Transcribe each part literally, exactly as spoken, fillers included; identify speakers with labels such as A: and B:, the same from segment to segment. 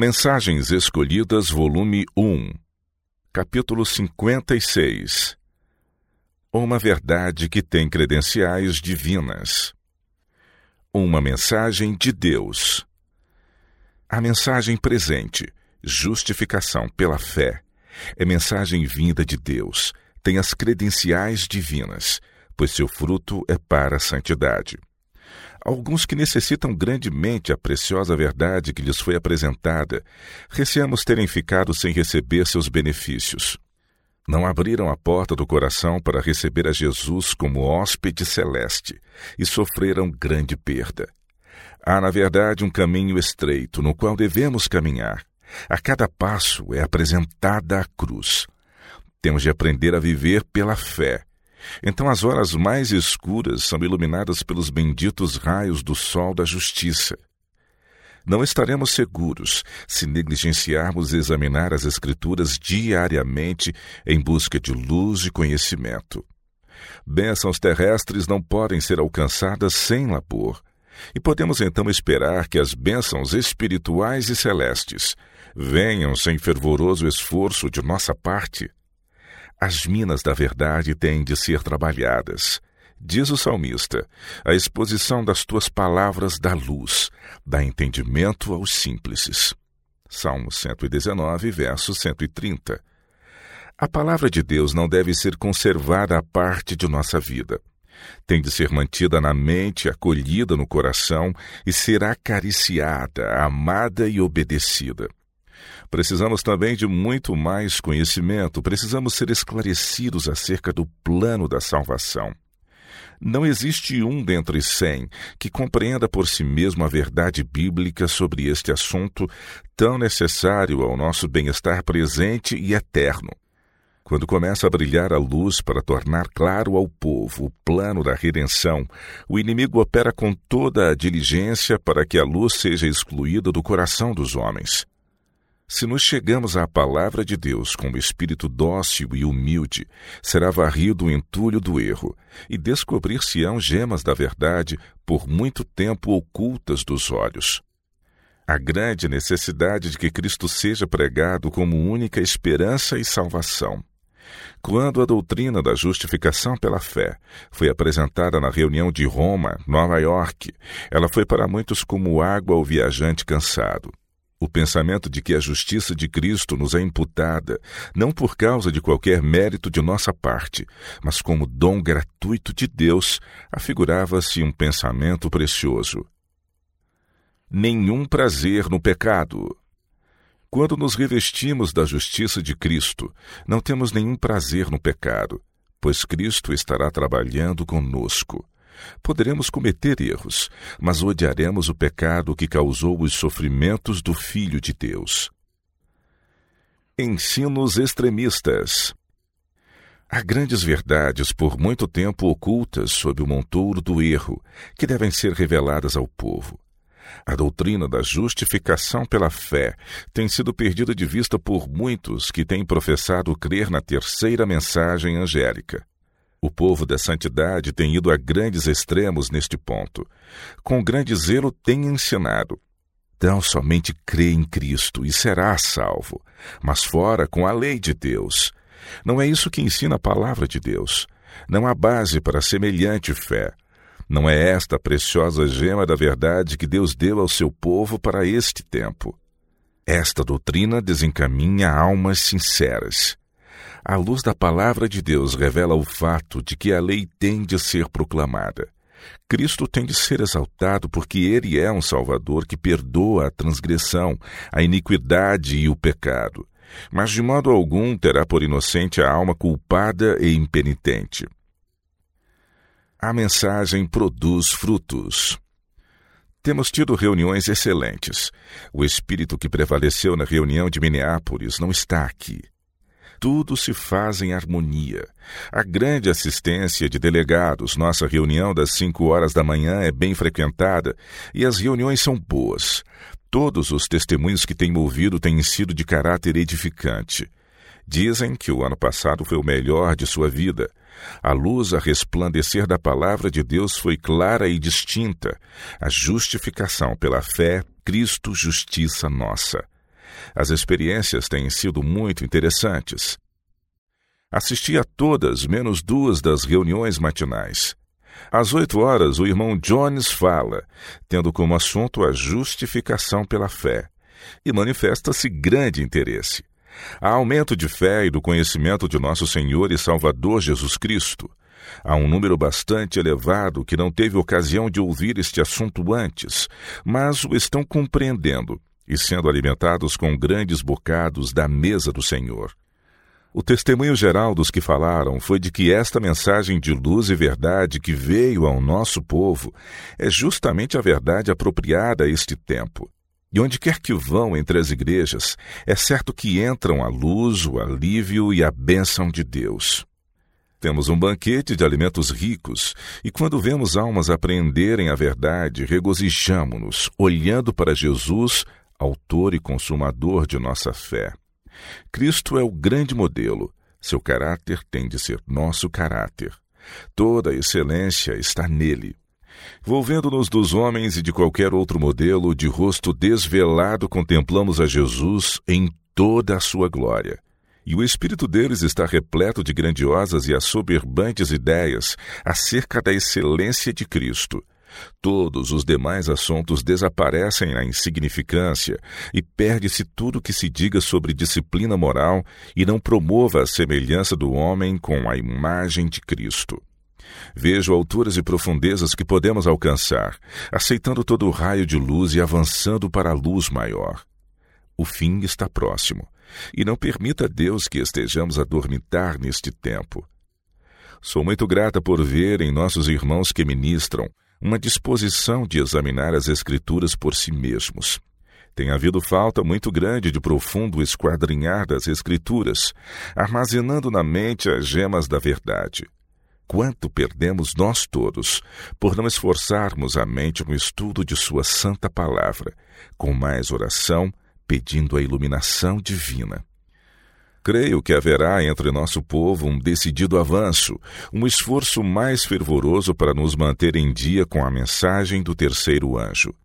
A: Mensagens Escolhidas, volume um, capítulo cinquenta e seis. Uma verdade que tem credenciais divinas. Uma mensagem de Deus. A mensagem presente, justificação pela fé, é mensagem vinda de Deus, tem as credenciais divinas, pois seu fruto é para a santidade. Alguns que necessitam grandemente a preciosa verdade que lhes foi apresentada, receamos terem ficado sem receber seus benefícios. Não abriram a porta do coração para receber a Jesus como hóspede celeste e sofreram grande perda. Há, na verdade, um caminho estreito no qual devemos caminhar. A cada passo é apresentada a cruz. Temos de aprender a viver pela fé. Então as horas mais escuras são iluminadas pelos benditos raios do sol da justiça. Não estaremos seguros se negligenciarmos examinar as Escrituras diariamente em busca de luz e conhecimento. Bênçãos terrestres não podem ser alcançadas sem labor, e podemos então esperar que as bênçãos espirituais e celestes venham sem fervoroso esforço de nossa parte. As minas da verdade têm de ser trabalhadas. Diz o salmista, a exposição das tuas palavras dá luz, dá entendimento aos simples. Salmo cento e dezenove, verso cento e trinta. A palavra de Deus não deve ser conservada à parte de nossa vida. Tem de ser mantida na mente, acolhida no coração e ser acariciada, amada e obedecida. Precisamos também de muito mais conhecimento, precisamos ser esclarecidos acerca do plano da salvação. Não existe um dentre cem que compreenda por si mesmo a verdade bíblica sobre este assunto tão necessário ao nosso bem-estar presente e eterno. Quando começa a brilhar a luz para tornar claro ao povo o plano da redenção, o inimigo opera com toda a diligência para que a luz seja excluída do coração dos homens. Se nos chegamos à palavra de Deus com o espírito dócil e humilde, será varrido o entulho do erro, e descobrir-se-ão gemas da verdade por muito tempo ocultas dos olhos. A grande necessidade de que Cristo seja pregado como única esperança e salvação. Quando a doutrina da justificação pela fé foi apresentada na reunião de Roma, Nova York, ela foi para muitos como água ao viajante cansado. O pensamento de que a justiça de Cristo nos é imputada, não por causa de qualquer mérito de nossa parte, mas como dom gratuito de Deus, afigurava-se um pensamento precioso. Nenhum prazer no pecado. Quando nos revestimos da justiça de Cristo, não temos nenhum prazer no pecado, pois Cristo estará trabalhando conosco. Poderemos cometer erros, mas odiaremos o pecado que causou os sofrimentos do Filho de Deus. Ensinos extremistas. Há grandes verdades por muito tempo ocultas sob o montouro do erro, que devem ser reveladas ao povo. A doutrina da justificação pela fé tem sido perdida de vista por muitos que têm professado crer na terceira mensagem angélica. O povo da santidade tem ido a grandes extremos neste ponto. Com grande zelo tem ensinado. Então somente crê em Cristo e será salvo, mas fora com a lei de Deus. Não é isso que ensina a palavra de Deus. Não há base para semelhante fé. Não é esta a preciosa gema da verdade que Deus deu ao seu povo para este tempo. Esta doutrina desencaminha almas sinceras. A luz da palavra de Deus revela o fato de que a lei tem de ser proclamada. Cristo tem de ser exaltado porque Ele é um Salvador que perdoa a transgressão, a iniquidade e o pecado. Mas de modo algum terá por inocente a alma culpada e impenitente. A mensagem produz frutos. Temos tido reuniões excelentes. O espírito que prevaleceu na reunião de Minneapolis não está aqui. Tudo se faz em harmonia. A grande assistência de delegados, nossa reunião das cinco horas da manhã é bem frequentada e as reuniões são boas. Todos os testemunhos que tenho ouvido têm sido de caráter edificante. Dizem que o ano passado foi o melhor de sua vida. A luz a resplandecer da palavra de Deus foi clara e distinta. A justificação pela fé, Cristo, justiça nossa. As experiências têm sido muito interessantes. Assisti a todas, menos duas das reuniões matinais. Às oito horas, o irmão Jones fala, tendo como assunto a justificação pela fé, e manifesta-se grande interesse. Há aumento de fé e do conhecimento de nosso Senhor e Salvador Jesus Cristo. Há um número bastante elevado que não teve ocasião de ouvir este assunto antes, mas o estão compreendendo e sendo alimentados com grandes bocados da mesa do Senhor. O testemunho geral dos que falaram foi de que esta mensagem de luz e verdade que veio ao nosso povo é justamente a verdade apropriada a este tempo. E onde quer que vão entre as igrejas, é certo que entram a luz, o alívio e a bênção de Deus. Temos um banquete de alimentos ricos, e quando vemos almas apreenderem a verdade, regozijamo-nos, olhando para Jesus, autor e consumador de nossa fé. Cristo é o grande modelo. Seu caráter tem de ser nosso caráter. Toda a excelência está nele. Volvendo-nos dos homens e de qualquer outro modelo, de rosto desvelado contemplamos a Jesus em toda a sua glória. E o espírito deles está repleto de grandiosas e assoberbantes ideias acerca da excelência de Cristo. Todos os demais assuntos desaparecem na insignificância e perde-se tudo que se diga sobre disciplina moral e não promova a semelhança do homem com a imagem de Cristo. Vejo alturas e profundezas que podemos alcançar, aceitando todo o raio de luz e avançando para a luz maior. O fim está próximo, e não permita a Deus que estejamos a dormitar neste tempo. Sou muito grata por ver em nossos irmãos que ministram uma disposição de examinar as Escrituras por si mesmos. Tem havido falta muito grande de profundo esquadrinhar das Escrituras, armazenando na mente as gemas da verdade. Quanto perdemos nós todos por não esforçarmos a mente no estudo de sua santa palavra, com mais oração, pedindo a iluminação divina. Creio que haverá entre nosso povo um decidido avanço, um esforço mais fervoroso para nos manter em dia com a mensagem do terceiro anjo.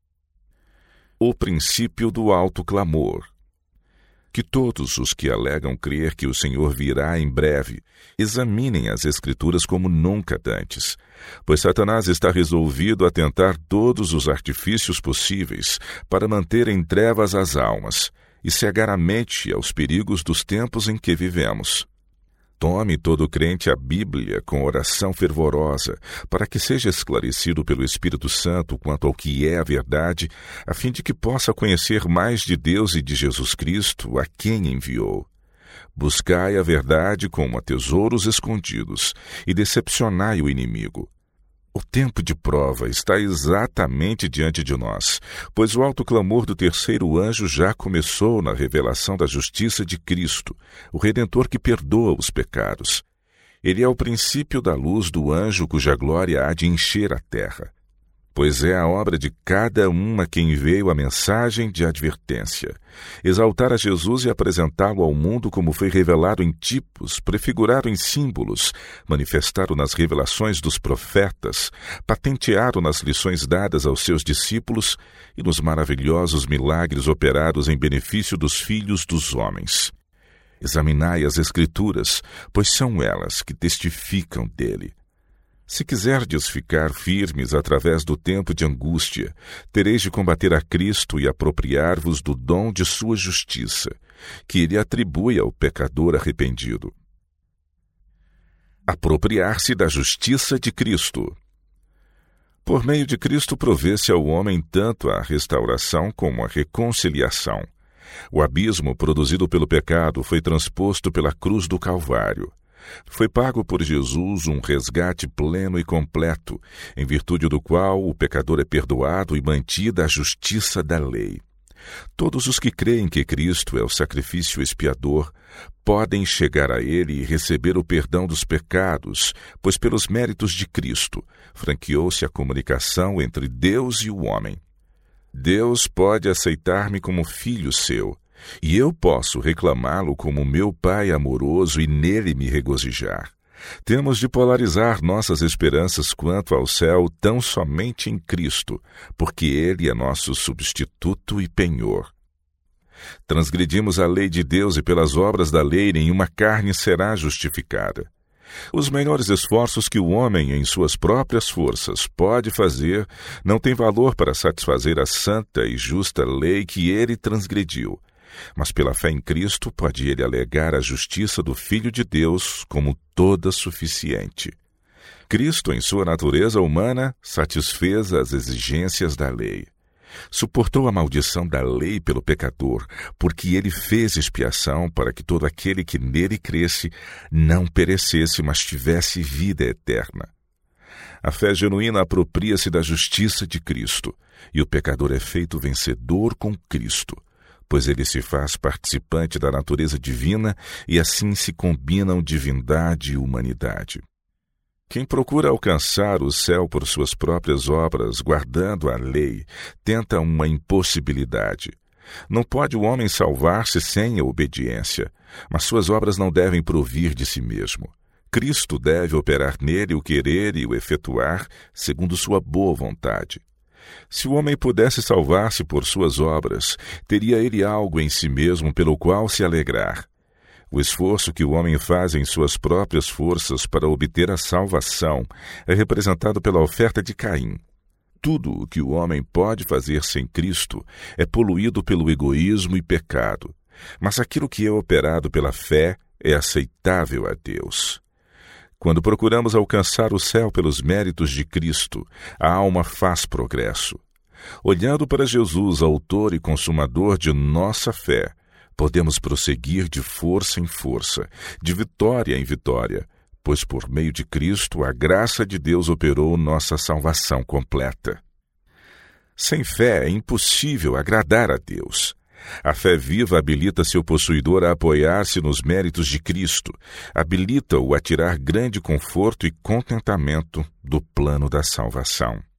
A: O princípio do alto clamor. Que todos os que alegam crer que o Senhor virá em breve examinem as Escrituras como nunca dantes, pois Satanás está resolvido a tentar todos os artifícios possíveis para manter em trevas as almas e cegar a mente aos perigos dos tempos em que vivemos. Tome todo crente a Bíblia com oração fervorosa, para que seja esclarecido pelo Espírito Santo quanto ao que é a verdade, a fim de que possa conhecer mais de Deus e de Jesus Cristo, a quem enviou. Buscai a verdade como a tesouros escondidos, e decepcionai o inimigo. O tempo de prova está exatamente diante de nós, pois o alto clamor do terceiro anjo já começou na revelação da justiça de Cristo, o Redentor que perdoa os pecados. Ele é o princípio da luz do anjo cuja glória há de encher a terra, pois é a obra de cada um a quem veio a mensagem de advertência, exaltar a Jesus e apresentá-lo ao mundo como foi revelado em tipos, prefigurado em símbolos, manifestado nas revelações dos profetas, patenteado nas lições dadas aos seus discípulos e nos maravilhosos milagres operados em benefício dos filhos dos homens. Examinai as Escrituras, pois são elas que testificam dele. Se quiserdes ficar firmes através do tempo de angústia, tereis de combater a Cristo e apropriar-vos do dom de sua justiça, que ele atribui ao pecador arrependido. Apropriar-se da justiça de Cristo. Por meio de Cristo provê-se ao homem tanto a restauração como a reconciliação. O abismo produzido pelo pecado foi transposto pela cruz do Calvário. Foi pago por Jesus um resgate pleno e completo, em virtude do qual o pecador é perdoado e mantida a justiça da lei. Todos os que creem que Cristo é o sacrifício expiador podem chegar a Ele e receber o perdão dos pecados, pois pelos méritos de Cristo franqueou-se a comunicação entre Deus e o homem. Deus pode aceitar-me como filho seu, e eu posso reclamá-lo como meu Pai amoroso e nele me regozijar. Temos de polarizar nossas esperanças quanto ao céu tão somente em Cristo, porque Ele é nosso substituto e penhor. Transgredimos a lei de Deus e pelas obras da lei nenhuma carne será justificada. Os melhores esforços que o homem, em suas próprias forças, pode fazer não têm valor para satisfazer a santa e justa lei que ele transgrediu. Mas pela fé em Cristo pode ele alegar a justiça do Filho de Deus como toda suficiente. Cristo, em sua natureza humana, satisfez as exigências da lei. Suportou a maldição da lei pelo pecador, porque ele fez expiação para que todo aquele que nele cresce não perecesse, mas tivesse vida eterna. A fé genuína apropria-se da justiça de Cristo, e o pecador é feito vencedor com Cristo, pois ele se faz participante da natureza divina e assim se combinam divindade e humanidade. Quem procura alcançar o céu por suas próprias obras, guardando a lei, tenta uma impossibilidade. Não pode o homem salvar-se sem a obediência, mas suas obras não devem provir de si mesmo. Cristo deve operar nele o querer e o efetuar, segundo sua boa vontade. Se o homem pudesse salvar-se por suas obras, teria ele algo em si mesmo pelo qual se alegrar. O esforço que o homem faz em suas próprias forças para obter a salvação é representado pela oferta de Caim. Tudo o que o homem pode fazer sem Cristo é poluído pelo egoísmo e pecado, mas aquilo que é operado pela fé é aceitável a Deus. Quando procuramos alcançar o céu pelos méritos de Cristo, a alma faz progresso. Olhando para Jesus, autor e consumador de nossa fé, podemos prosseguir de força em força, de vitória em vitória, pois por meio de Cristo a graça de Deus operou nossa salvação completa. Sem fé é impossível agradar a Deus. A fé viva habilita seu possuidor a apoiar-se nos méritos de Cristo, habilita-o a tirar grande conforto e contentamento do plano da salvação.